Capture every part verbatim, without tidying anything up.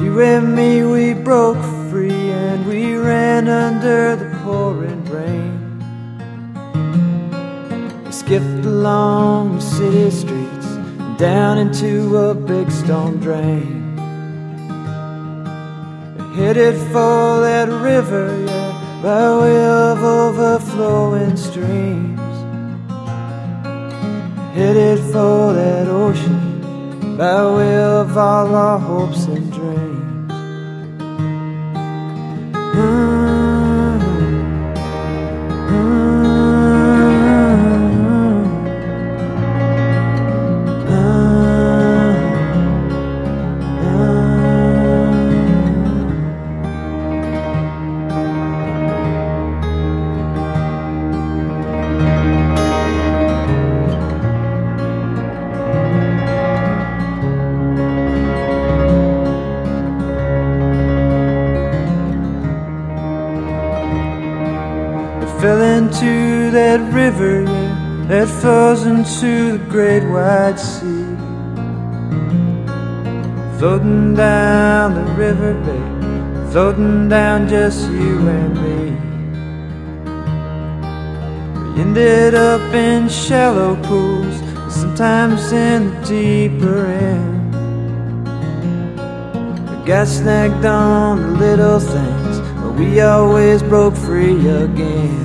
You and me, we broke free and we ran under the pouring rain. We skipped along the city streets and down into a big stone drain. Headed for that river, yeah, by way of overflowing streams. Headed for that ocean, by way of all our hopes and dreams. Mm-hmm. Mm-hmm. Fell into that river, yeah, that falls into the great wide sea. Floating down the river, babe, floating down just you and me. We ended up in shallow pools, sometimes in the deeper end. We got snagged on the little things, but we always broke free again.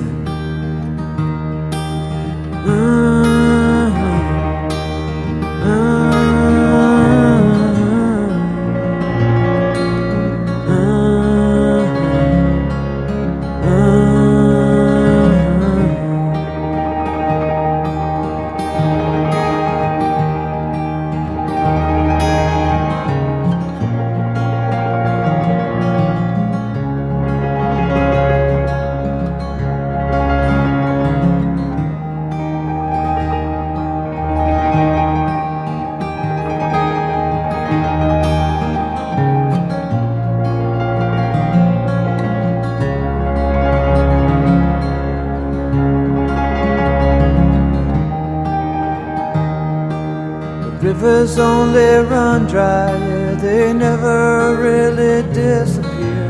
Rivers only run dry, yeah, they never really disappear.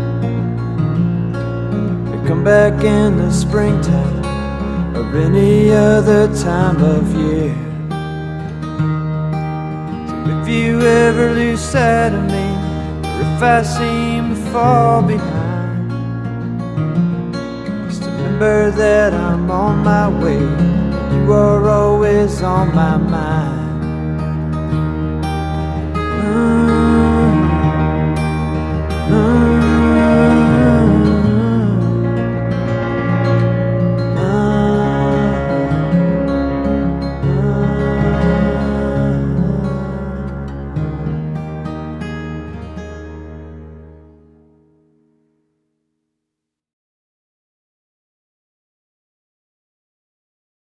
They come back in the springtime or any other time of year. So if you ever lose sight of me, or if I seem to fall behind, just remember that I'm on my way, you are always on my mind.